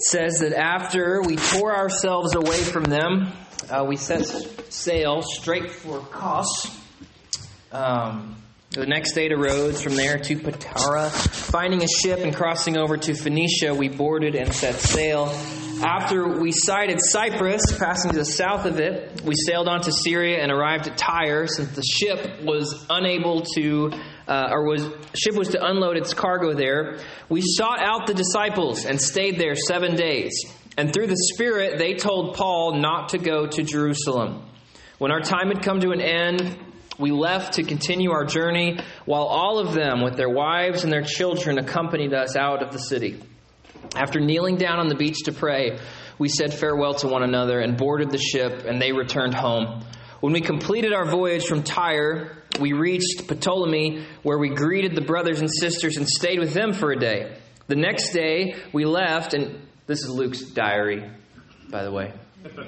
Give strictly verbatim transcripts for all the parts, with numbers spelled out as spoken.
says that after we tore ourselves away from them, uh, we set sail straight for Kos. Um, the next day to Rhodes, from there to Patara. Finding a ship and crossing over to Phoenicia, we boarded and set sail. After we sighted Cyprus, passing to the south of it, we sailed on to Syria and arrived at Tyre, since the ship was unable to, uh, or was ship was to unload its cargo there. We sought out the disciples and stayed there seven days. And through the Spirit, they told Paul not to go to Jerusalem. When our time had come to an end, we left to continue our journey, while all of them, with their wives and their children, accompanied us out of the city. After kneeling down on the beach to pray, we said farewell to one another and boarded the ship, and they returned home. When we completed our voyage from Tyre, we reached Ptolemy, where we greeted the brothers and sisters and stayed with them for a day. The next day, we left, and this is Luke's diary, by the way.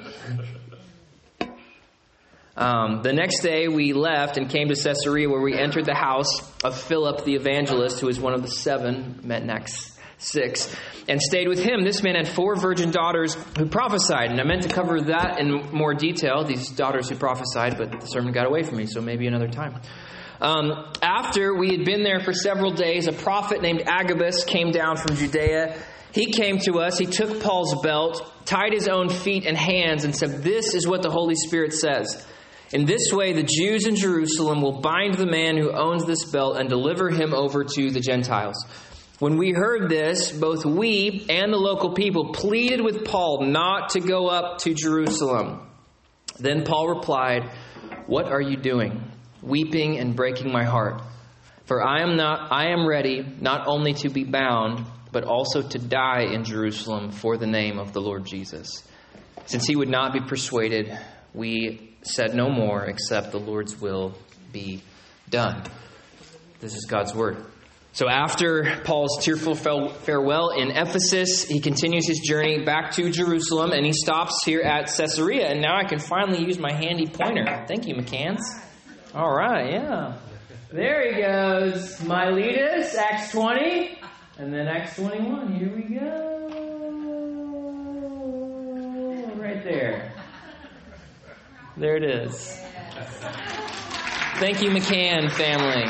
Um, the next day, we left and came to Caesarea, where we entered the house of Philip the evangelist, who was one of the seven, met next. Six, and stayed with him. This man had four virgin daughters who prophesied, and I meant to cover that in more detail, these daughters who prophesied, but the sermon got away from me, so maybe another time. Um, after we had been there for several days, a prophet named Agabus came down from Judea. He came to us, he took Paul's belt, tied his own feet and hands, and said, "This is what the Holy Spirit says. In this way, the Jews in Jerusalem will bind the man who owns this belt and deliver him over to the Gentiles." When we heard this, both we and the local people pleaded with Paul not to go up to Jerusalem. Then Paul replied, "What are you doing, weeping and breaking my heart? For I am not I am ready not only to be bound, but also to die in Jerusalem for the name of the Lord Jesus." Since he would not be persuaded, we said no more except the Lord's will be done. This is God's word. So after Paul's tearful farewell in Ephesus, he continues his journey back to Jerusalem, and he stops here at Caesarea. And now I can finally use my handy pointer. Thank you, McCanns. All right, yeah. There he goes. Miletus, Acts twenty, and then Acts twenty-one. Here we go. Right there. There it is. Thank you, McCann family.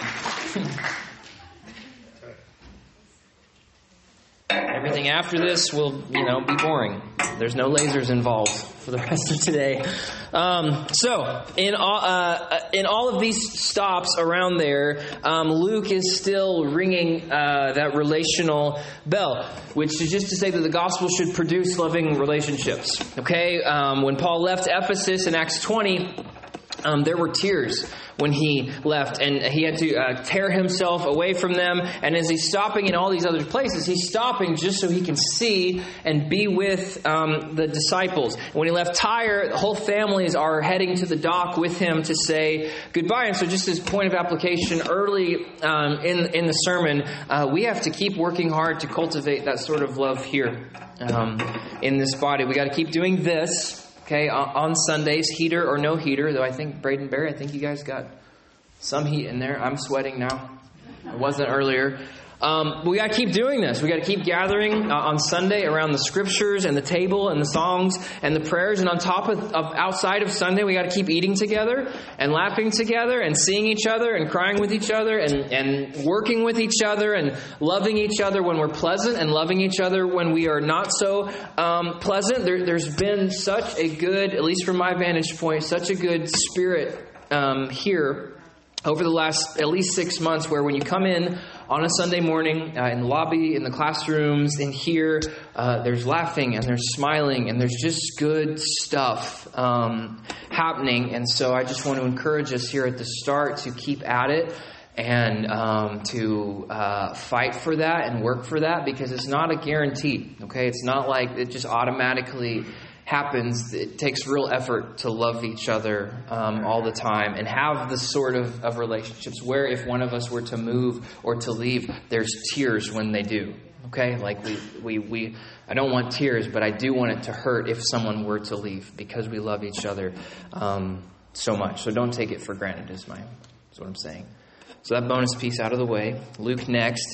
Everything after this will, you know, be boring. There's no lasers involved for the rest of today. Um, so, in all, uh, in all of these stops around there, um, Luke is still ringing uh, that relational bell, which is just to say that the gospel should produce loving relationships. Okay, um, when Paul left Ephesus in Acts twenty, um, there were tears when he left, and he had to uh, tear himself away from them. And as he's stopping in all these other places, he's stopping just so he can see and be with um, the disciples. And when he left Tyre, the whole families are heading to the dock with him to say goodbye. And so just as point of application, early um, in, in the sermon, uh, we have to keep working hard to cultivate that sort of love here um, in this body. We got to keep doing this. Okay, on Sundays, heater or no heater, though I think Braden Barry, I think you guys got some heat in there. I'm sweating now. I wasn't earlier. Um, we got to keep doing this. We got to keep gathering uh, on Sunday around the scriptures and the table and the songs and the prayers. And on top of, of outside of Sunday, we got to keep eating together and laughing together and seeing each other and crying with each other and, and working with each other and loving each other when we're pleasant and loving each other when we are not so um, pleasant. There, there's been such a good, at least from my vantage point, such a good spirit um, here over the last at least six months where when you come in on a Sunday morning, uh, in the lobby, in the classrooms, in here, uh, there's laughing and there's smiling and there's just good stuff um, happening. And so I just want to encourage us here at the start to keep at it and um, to uh, fight for that and work for that, because it's not a guarantee, okay? It's not like it just automatically happens. It takes real effort to love each other um, all the time and have the sort of, of relationships where if one of us were to move or to leave, there's tears when they do. Okay? Like we, we, we, I don't want tears, but I do want it to hurt if someone were to leave because we love each other um, so much. So don't take it for granted is my, is what I'm saying. So that bonus piece out of the way. Luke next.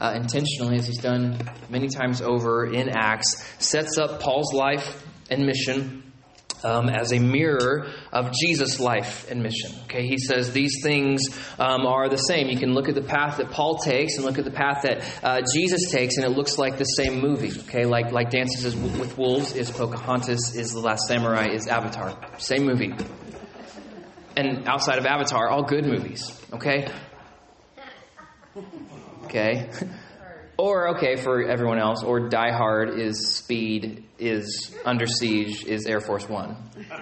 uh, intentionally, as he's done many times over in Acts, sets up Paul's life and mission Um, as a mirror of Jesus' life and mission. Okay, he says these things um, are the same. You can look at the path that Paul takes and look at the path that uh, Jesus takes, and it looks like the same movie. Okay, like like Dances is with Wolves is Pocahontas, is The Last Samurai, is Avatar. Same movie. And outside of Avatar, all good movies. Okay? Okay. Or, okay, for everyone else, or Die Hard is Speed, is Under Siege, is Air Force One.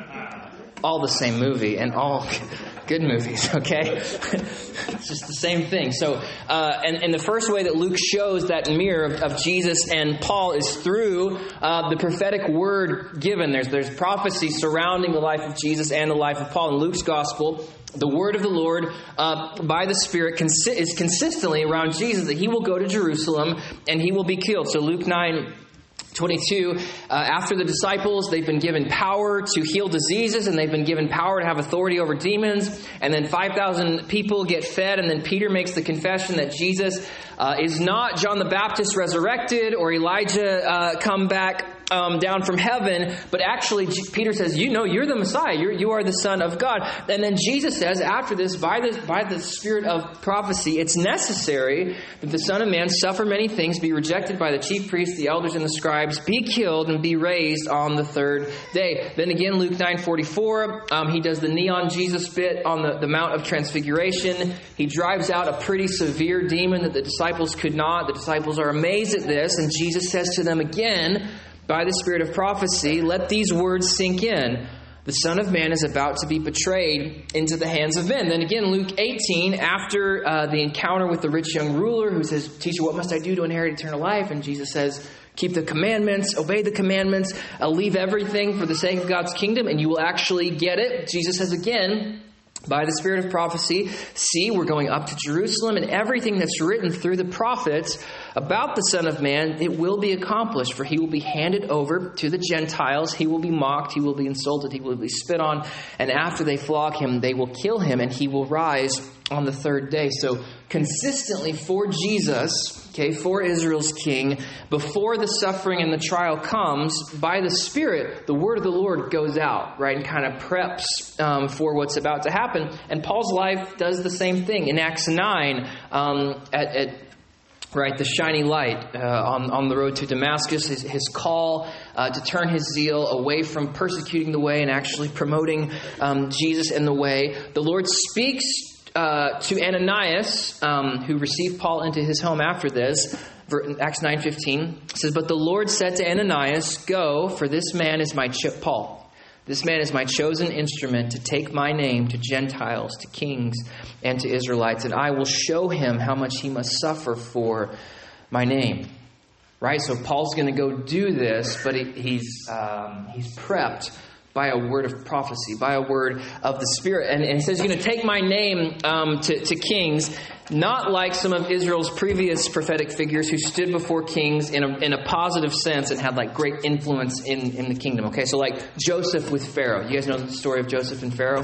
All the same movie, and all good movies, okay? It's just the same thing. So, uh, and, and the first way that Luke shows that mirror of, of Jesus and Paul is through uh, the prophetic word given. There's, there's prophecy surrounding the life of Jesus and the life of Paul. In Luke's gospel, the word of the Lord uh, by the Spirit consi- is consistently around Jesus, that he will go to Jerusalem and he will be killed. So Luke nine twenty-two, uh, after the disciples, they've been given power to heal diseases, and they've been given power to have authority over demons. And then five thousand people get fed, and then Peter makes the confession that Jesus uh, is not John the Baptist resurrected or Elijah uh, come back Um, down from heaven, but actually G- Peter says, you know, you're the Messiah. You're, you are the Son of God. And then Jesus says, after this, by the, by the spirit of prophecy, it's necessary that the Son of Man suffer many things, be rejected by the chief priests, the elders, and the scribes, be killed, and be raised on the third day. Then again, Luke nine forty-four, um, he does the neon Jesus bit on the, the Mount of Transfiguration. He drives out a pretty severe demon that the disciples could not. The disciples are amazed at this, and Jesus says to them again, by the spirit of prophecy, let these words sink in. The Son of Man is about to be betrayed into the hands of men. Then again, Luke eighteen, after uh, the encounter with the rich young ruler who says, Teacher, what must I do to inherit eternal life? And Jesus says, keep the commandments, obey the commandments, uh, leave everything for the sake of God's kingdom, and you will actually get it. Jesus says again, by the spirit of prophecy, see, we're going up to Jerusalem, and everything that's written through the prophets about the Son of Man, it will be accomplished, for he will be handed over to the Gentiles. He will be mocked. He will be insulted. He will be spit on. And after they flog him, they will kill him, and he will rise on the third day. So consistently for Jesus, okay, for Israel's king, before the suffering and the trial comes, by the Spirit, the word of the Lord goes out, right, and kind of preps um, for what's about to happen. And Paul's life does the same thing. In Acts nine, um, at, at right, the shiny light uh, on, on the road to Damascus, his, his call uh, to turn his zeal away from persecuting the way and actually promoting um, Jesus and the way. The Lord speaks uh, to Ananias, um, who received Paul into his home after this. Acts nine fifteen says, but the Lord said to Ananias, go, for this man is my cho- Paul. This man is my chosen instrument to take my name to Gentiles, to kings, and to Israelites, and I will show him how much he must suffer for my name. Right? So Paul's going to go do this, but he, he's um, he's prepped by a word of prophecy, by a word of the Spirit. And, and he says, you're going to take my name um, to, to kings, not like some of Israel's previous prophetic figures who stood before kings in a, in a positive sense and had like great influence in, in the kingdom. Okay, so like Joseph with Pharaoh. You guys know the story of Joseph and Pharaoh?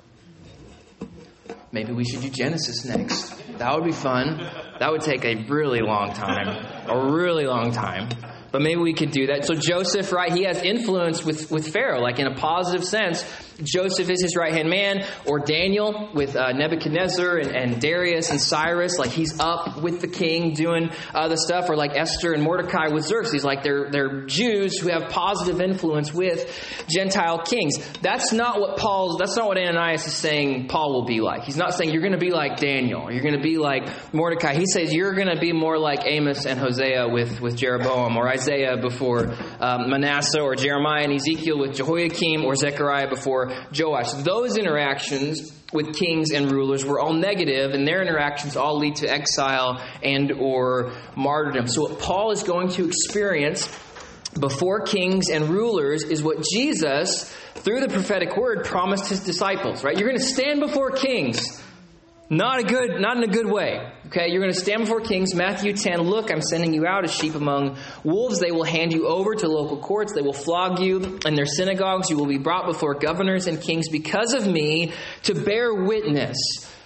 Maybe we should do Genesis next. That would be fun. That would take a really long time. A really long time. But maybe we could do that. So Joseph, right, he has influence with, with Pharaoh, like in a positive sense. Joseph is his right-hand man. Or Daniel with uh, Nebuchadnezzar and, and Darius and Cyrus. Like he's up with the king doing uh, the stuff. Or like Esther and Mordecai with Xerxes. Like they're, they're Jews who have positive influence with Gentile kings. That's not what Paul's, that's not what Ananias is saying Paul will be like. He's not saying you're going to be like Daniel. Or you're going to be like Mordecai. He says you're going to be more like Amos and Hosea with, with Jeroboam. Or Isaiah Isaiah before um, Manasseh, or Jeremiah and Ezekiel with Jehoiakim, or Zechariah before Joash. Those interactions with kings and rulers were all negative, and their interactions all lead to exile and or martyrdom. So what Paul is going to experience before kings and rulers is what Jesus, through the prophetic word, promised his disciples. Right? You're going to stand before kings. Not a good, not in a good way. Okay, you're going to stand before kings. Matthew ten, look, I'm sending you out as sheep among wolves. They will hand you over to local courts. They will flog you in their synagogues. You will be brought before governors and kings because of me, to bear witness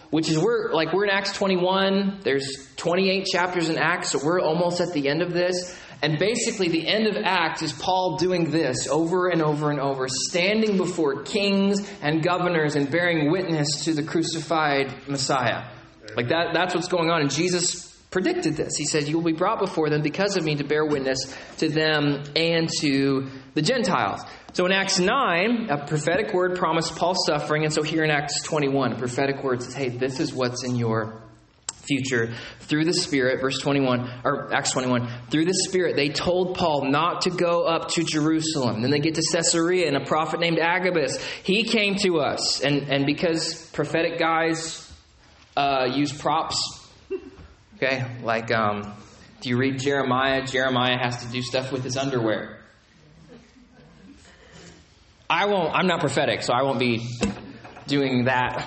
which is we're like we're in Acts twenty-one. There's twenty-eight chapters in Acts, so we're almost at the end of this. And basically the end of Acts is Paul doing this over and over and over, standing before kings and governors and bearing witness to the crucified Messiah. Like that, that's what's going on. And Jesus predicted this. He said, you will be brought before them because of me to bear witness to them and to the Gentiles. So in Acts nine, a prophetic word promised Paul suffering. And so here in Acts twenty-one, a prophetic word says, hey, this is what's in your future. Through the Spirit, verse twenty-one, or Acts twenty-one, through the Spirit, they told Paul not to go up to Jerusalem. Then they get to Caesarea, and a prophet named Agabus, he came to us. And, and because prophetic guys uh, use props, okay, like um, if you read Jeremiah, Jeremiah has to do stuff with his underwear. I won't, I'm not prophetic, so I won't be doing that.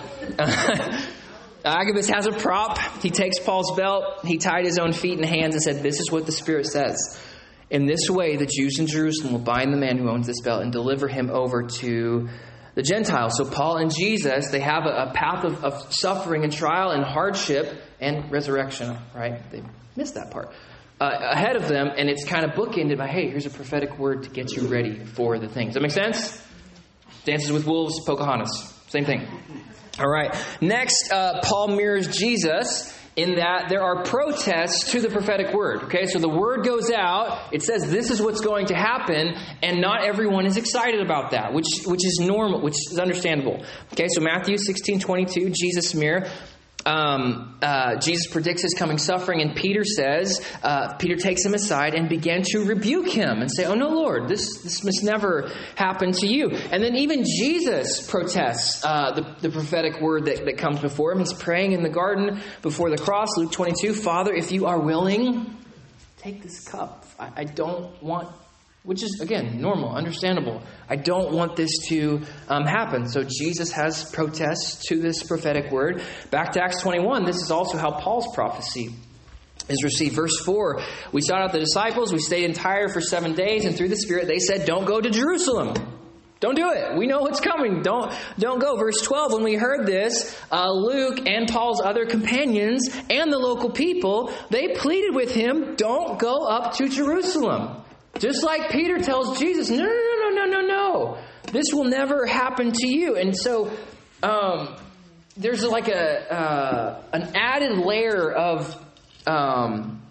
Agabus has a prop. He takes Paul's belt. He tied his own feet and hands and said, this is what the Spirit says. In this way, the Jews in Jerusalem will bind the man who owns this belt and deliver him over to the Gentiles. So Paul and Jesus, they have a, a path of, of suffering and trial and hardship and resurrection, right? They missed that part. Uh, ahead of them, and it's kind of bookended by, hey, here's a prophetic word to get you ready for the things. Does that make sense? Dances with Wolves, Pocahontas. Same thing. All right. Next, uh, Paul mirrors Jesus in that there are protests to the prophetic word. Okay, so the word goes out. It says this is what's going to happen, and not everyone is excited about that, which which is normal, which is understandable. Okay, so Matthew sixteen twenty-two, Jesus mirror. Um, uh, Jesus predicts his coming suffering, and Peter says, uh, Peter takes him aside and began to rebuke him and say, oh no, Lord, this, this must never happen to you. And then even Jesus protests uh, the, the prophetic word that, that comes before him. He's praying in the garden before the cross, Luke twenty-two, Father, if you are willing, take this cup. I, I don't want... Which is, again, normal, understandable. I don't want this to um, happen. So Jesus has protests to this prophetic word. Back to Acts twenty-one, this is also how Paul's prophecy is received. Verse four, we sought out the disciples. We stayed in Tyre for seven days. And through the Spirit, they said, don't go to Jerusalem. Don't do it. We know what's coming. Don't, don't go. Verse twelve, when we heard this, uh, Luke and Paul's other companions and the local people, they pleaded with him, don't go up to Jerusalem. Just like Peter tells Jesus, no, no, no, no, no, no. This will never happen to you. And so um, there's like a uh, an added layer of um,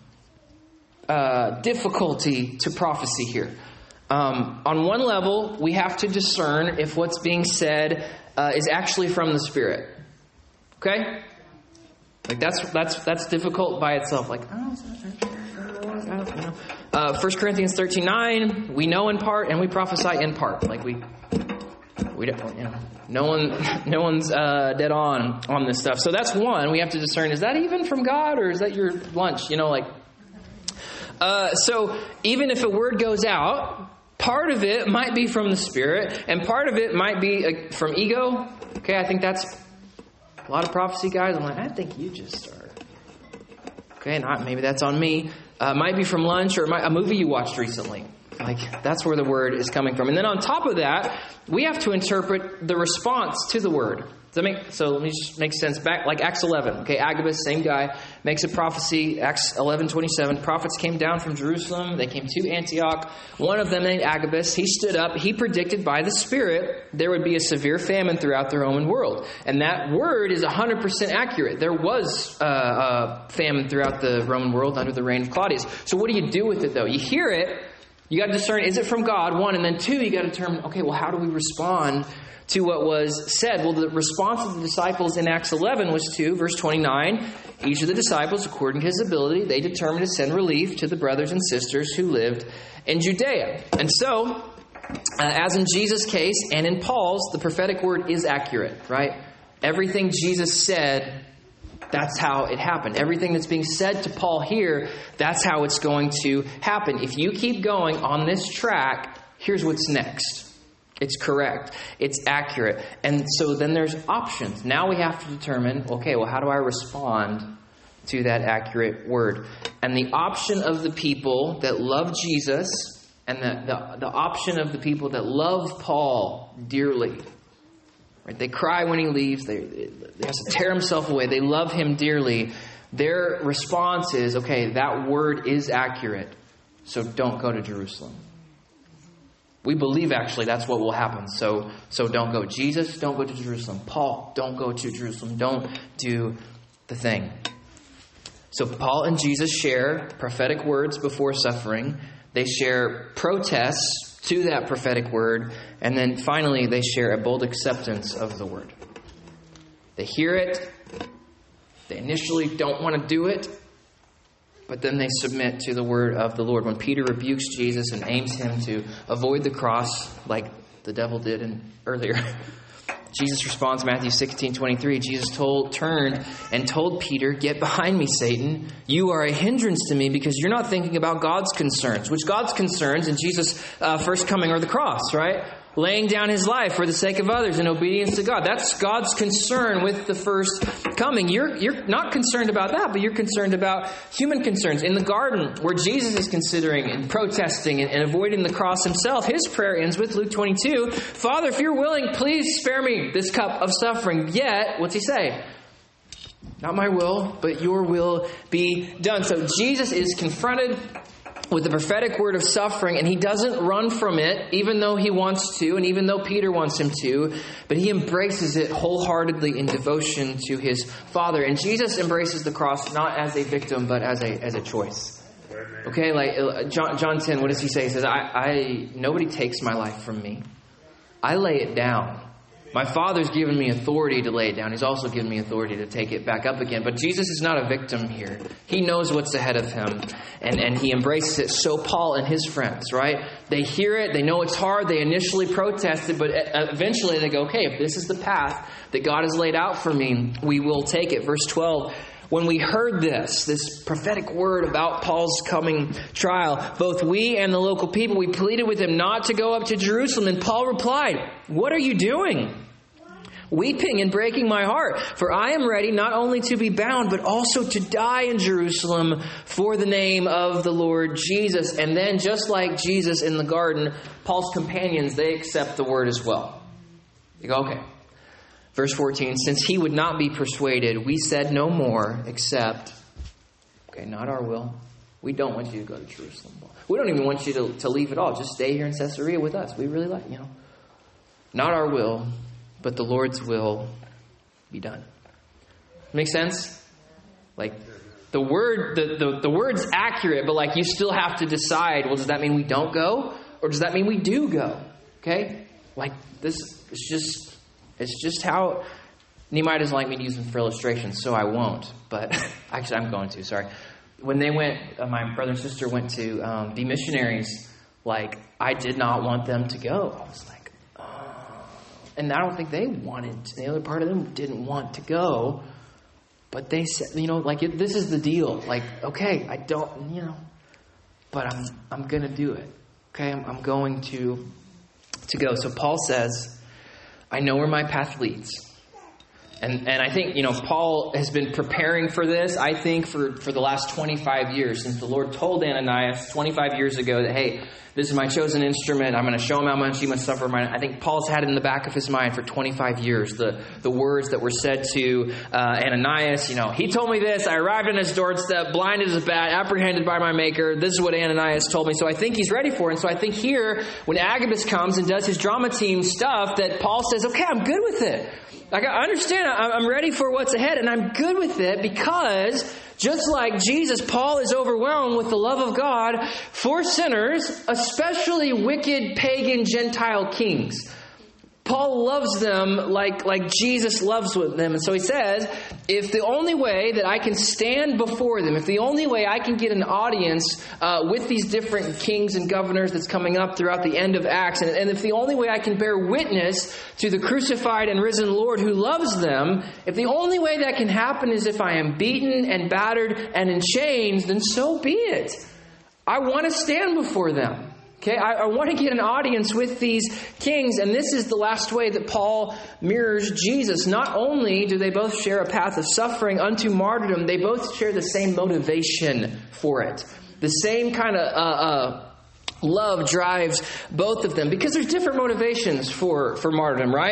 uh, difficulty to prophecy here. Um, on one level, we have to discern if what's being said uh, is actually from the Spirit. Okay? Like that's that's that's difficult by itself. Like, oh, I don't know. Uh, First Corinthians thirteen nine, we know in part and we prophesy in part. Like we, we don't, you know, no one, no one's uh, dead on on this stuff. So that's one. We have to discern: is that even from God or is that your lunch? You know, like. Uh, so even if a word goes out, part of it might be from the Spirit, and part of it might be uh, from ego. Okay, I think that's a lot of prophecy guys. I'm like, I think you just are. Okay, not maybe that's on me. Uh, might be from lunch or might, a movie you watched recently. Like, that's where the word is coming from. And then on top of that, we have to interpret the response to the word. Does that make, so let me just make sense. Back, like Acts eleven. Okay, Agabus, same guy, makes a prophecy. Acts eleven twenty-seven. Prophets came down from Jerusalem. They came to Antioch. One of them named Agabus. He stood up. He predicted by the Spirit there would be a severe famine throughout the Roman world. And that word is one hundred percent accurate. There was uh, a famine throughout the Roman world under the reign of Claudius. So what do you do with it, though? You hear it. You got to discern, is it from God? One. And then two, you got to determine, okay, well, how do we respond to what was said? Well, the response of the disciples in Acts eleven was to, verse twenty-nine, each of the disciples, according to his ability, they determined to send relief to the brothers and sisters who lived in Judea. And so, uh, as in Jesus' case and in Paul's, the prophetic word is accurate, right? Everything Jesus said, that's how it happened. Everything that's being said to Paul here, that's how it's going to happen. If you keep going on this track, here's what's next. It's correct. It's accurate. And so then there's options. Now we have to determine, okay, well, how do I respond to that accurate word? And the option of the people that love Jesus and the, the, the option of the people that love Paul dearly Right? They cry when he leaves. They, they have to tear himself away. They love him dearly. Their response is, okay, that word is accurate, so don't go to Jerusalem. We believe actually that's what will happen, so so don't go. Jesus, don't go to Jerusalem. Paul, don't go to Jerusalem. Don't do the thing. So Paul and Jesus share prophetic words before suffering. They share protests to that prophetic word. And then finally, they share a bold acceptance of the word. They hear it. They initially don't want to do it. But then they submit to the word of the Lord. When Peter rebukes Jesus and aims him to avoid the cross like the devil did in, earlier, Jesus responds, Matthew sixteen twenty-three. Jesus told, turned and told Peter, "Get behind me, Satan. You are a hindrance to me because you're not thinking about God's concerns." Which God's concerns in Jesus' uh, first coming are the cross, right? Laying down his life for the sake of others in obedience to God. That's God's concern with the first coming. You're, you're not concerned about that, but you're concerned about human concerns. In the garden, where Jesus is considering and protesting and, and avoiding the cross himself, his prayer ends with Luke twenty-two. "Father, if you're willing, please spare me this cup of suffering. Yet," what's he say? "Not my will, but your will be done." So Jesus is confronted with the prophetic word of suffering, and he doesn't run from it, even though he wants to, and even though Peter wants him to, but he embraces it wholeheartedly in devotion to his Father. And Jesus embraces the cross not as a victim, but as a as a choice. Okay, like John, John ten, what does he say? He says, I, I nobody takes my life from me. I lay it down. My Father's given me authority to lay it down. He's also given me authority to take it back up again. But Jesus is not a victim here. He knows what's ahead of him. And, and he embraces it. So Paul and his friends, right? They hear it. They know it's hard. They initially protest it. But eventually they go, okay, if this is the path that God has laid out for me, we will take it. Verse twelve. When we heard this, this prophetic word about Paul's coming trial, both we and the local people, we pleaded with him not to go up to Jerusalem. And Paul replied, "What are you doing? Weeping and breaking my heart, for I am ready not only to be bound, but also to die in Jerusalem for the name of the Lord Jesus." And then, just like Jesus in the garden, Paul's companions, they accept the word as well. You go, okay. Verse fourteen, "Since he would not be persuaded, we said no more except," okay, not our will. We don't want you to go to Jerusalem. We don't even want you to, to leave at all. Just stay here in Caesarea with us. We really like, you know. "Not our will, but the Lord's will be done." Make sense? Like, the word, the, the, the word's accurate, but like you still have to decide, well, does that mean we don't go? Or does that mean we do go? Okay? Like, this is just, it's just how, Nehemiah doesn't like me to use them for illustration, so I won't. But, actually I'm going to, sorry. When they went, uh, my brother and sister went to um, be missionaries, like, I did not want them to go. I was like, and I don't think they wanted to. The other part of them didn't want to go. But they said, you know, like, it, this is the deal. Like, okay, I don't, you know, but I'm I'm going to do it. Okay, I'm, I'm going to to go. So Paul says, I know where my path leads. And and I think, you know, Paul has been preparing for this, I think, for, for the last twenty-five years, since the Lord told Ananias twenty-five years ago that, hey, this is my chosen instrument. I'm going to show him how much he must suffer. I think Paul's had it in the back of his mind for twenty-five years. The, the words that were said to uh, Ananias, you know, he told me this. I arrived on his doorstep, blinded as a bat, apprehended by my maker. This is what Ananias told me. So I think he's ready for it. And so I think here, when Agabus comes and does his drama team stuff, that Paul says, okay, I'm good with it. Like, I understand, I'm ready for what's ahead, and I'm good with it because, just like Jesus, Paul is overwhelmed with the love of God for sinners, especially wicked pagan Gentile kings. Paul loves them like, like Jesus loves with them. And so he says, if the only way that I can stand before them, if the only way I can get an audience uh, with these different kings and governors that's coming up throughout the end of Acts, and, and if the only way I can bear witness to the crucified and risen Lord who loves them, if the only way that can happen is if I am beaten and battered and in chains, then so be it. I want to stand before them. Okay, I, I want to get an audience with these kings, and this is the last way that Paul mirrors Jesus. Not only do they both share a path of suffering unto martyrdom, they both share the same motivation for it. The same kind of uh, uh, love drives both of them, because there's different motivations for, for martyrdom, right?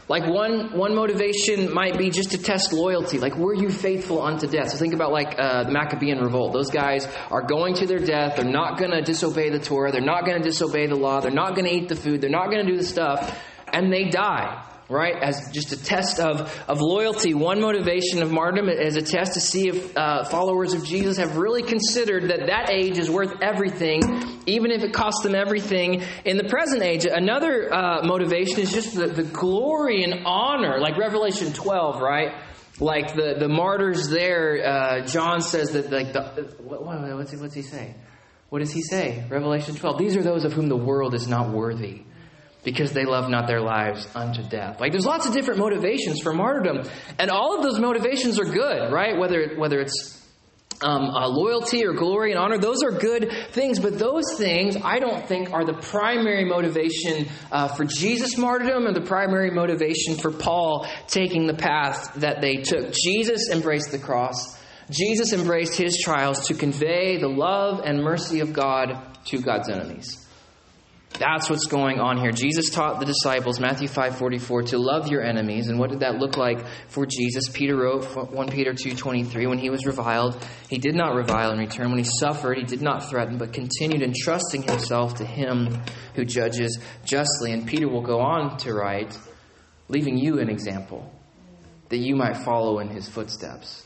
Like one one motivation might be just to test loyalty. Like, were you faithful unto death? So think about like uh, the Maccabean revolt. Those guys are going to their death. They're not going to disobey the Torah. They're not going to disobey the law. They're not going to eat the food. They're not going to do the stuff. And they die. Right? As just a test of, of loyalty. One motivation of martyrdom is a test to see if uh, followers of Jesus have really considered that that age is worth everything, even if it costs them everything in the present age. Another uh, motivation is just the, the glory and honor, like Revelation twelve, right? Like the, the martyrs there, uh, John says that, like, the, what, what, what's, he, what's he say? What does he say? Revelation twelve. These are those of whom the world is not worthy, because they love not their lives unto death. Like, there's lots of different motivations for martyrdom. And all of those motivations are good, right? Whether whether it's um, uh, loyalty or glory and honor, those are good things. But those things, I don't think, are the primary motivation uh, for Jesus' martyrdom and the primary motivation for Paul taking the path that they took. Jesus embraced the cross. Jesus embraced his trials to convey the love and mercy of God to God's enemies. That's what's going on here. Jesus taught the disciples, Matthew five forty-four, to love your enemies. And what did that look like for Jesus? Peter wrote, First Peter two twenty-three, when he was reviled, he did not revile in return. When he suffered, he did not threaten, but continued entrusting himself to him who judges justly. And Peter will go on to write, leaving you an example, that you might follow in his footsteps.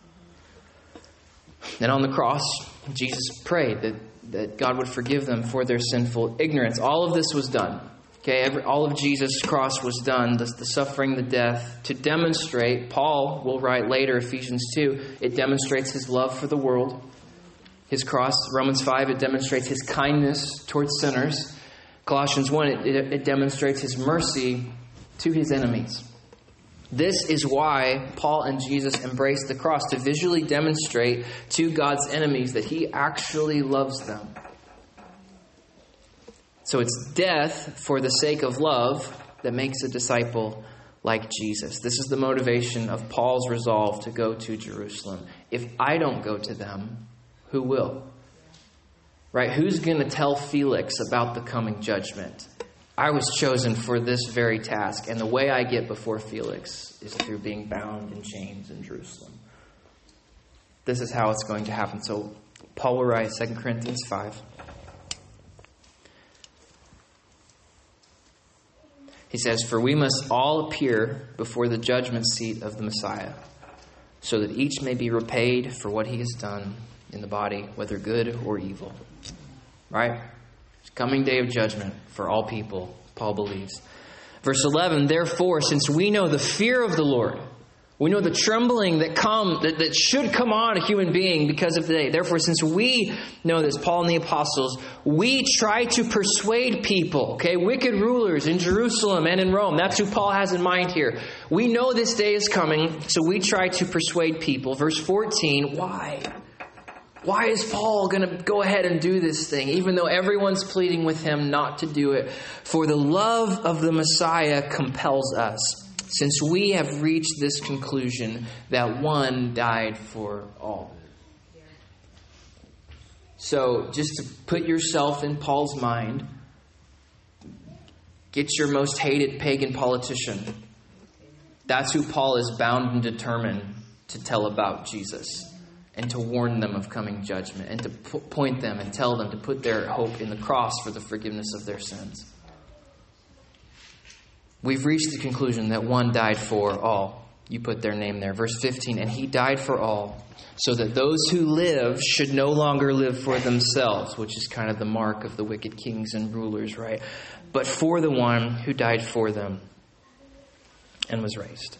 And on the cross, Jesus prayed that that God would forgive them for their sinful ignorance. All of this was done. Okay, every, all of Jesus' cross was done, the, the suffering, the death, to demonstrate, Paul will write later, Ephesians two, it demonstrates his love for the world. His cross, Romans five, it demonstrates his kindness towards sinners. Colossians one, it, it, it demonstrates his mercy to his enemies. This is why Paul and Jesus embraced the cross, to visually demonstrate to God's enemies that he actually loves them. So it's death for the sake of love that makes a disciple like Jesus. This is the motivation of Paul's resolve to go to Jerusalem. If I don't go to them, who will? Right? Who's going to tell Felix about the coming judgment? I was chosen for this very task, and the way I get before Felix is through being bound in chains in Jerusalem. This is how it's going to happen. So Paul will write Second Corinthians five. He says, "For we must all appear before the judgment seat of the Messiah, so that each may be repaid for what he has done in the body, whether good or evil." Right? Coming day of judgment for all people, Paul believes. Verse eleven, "Therefore, since we know the fear of the Lord, we know the trembling that come that, that should come on a human being because of the day. Therefore, since we know this," Paul and the apostles, "we try to persuade people," okay, wicked rulers in Jerusalem and in Rome. That's who Paul has in mind here. We know this day is coming, so we try to persuade people. Verse fourteen, why? Why is Paul going to go ahead and do this thing, even though everyone's pleading with him not to do it? "For the love of the Messiah compels us, since we have reached this conclusion that one died for all." So, just to put yourself in Paul's mind, get your most hated pagan politician. That's who Paul is bound and determined to tell about Jesus, and to warn them of coming judgment, and to p- point them and tell them to put their hope in the cross for the forgiveness of their sins. We've reached the conclusion that one died for all. You put their name there. Verse fifteen, "And he died for all, so that those who live should no longer live for themselves," which is kind of the mark of the wicked kings and rulers, right? "But for the one who died for them and was raised."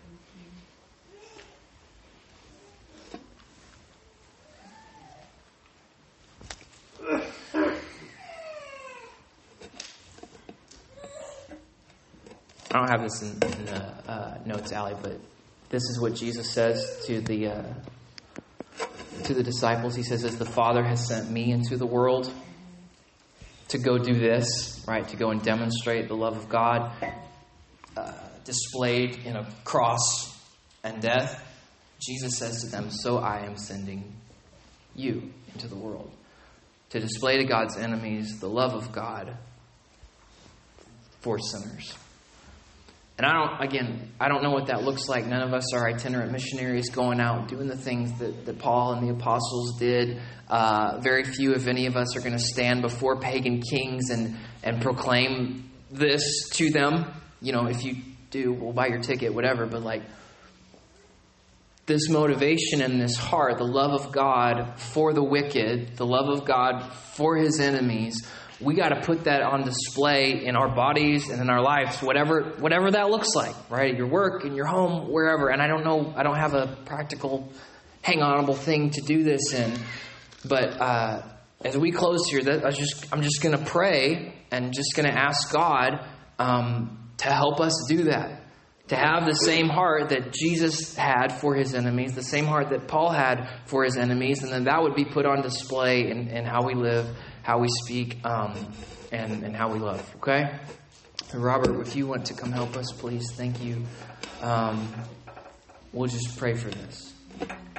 I don't have this in, in the uh, notes, Allie, but this is what Jesus says to the uh, to the disciples. He says, "As the Father has sent me into the world to go do this," right? To go and demonstrate the love of God uh, displayed in a cross and death. Jesus says to them, "So I am sending you into the world to display to God's enemies the love of God for sinners." And I don't, again, I don't know what that looks like. None of us are itinerant missionaries going out doing the things that, that Paul and the apostles did. Uh, very few, if any of us, are going to stand before pagan kings and, and proclaim this to them. You know, if you do, we'll buy your ticket, whatever. But like, this motivation and this heart, the love of God for the wicked, the love of God for his enemies, we got to put that on display in our bodies and in our lives, whatever whatever that looks like, right? Your work, in your home, wherever. And I don't know, I don't have a practical, hang-onable thing to do this in. But uh, as we close here, that I just I'm just going to pray and just going to ask God um, to help us do that. To have the same heart that Jesus had for his enemies, the same heart that Paul had for his enemies, and then that would be put on display in, in how we live, how we speak, um, and, and how we love. Okay? Robert, if you want to come help us, please. Thank you. Um, we'll just pray for this.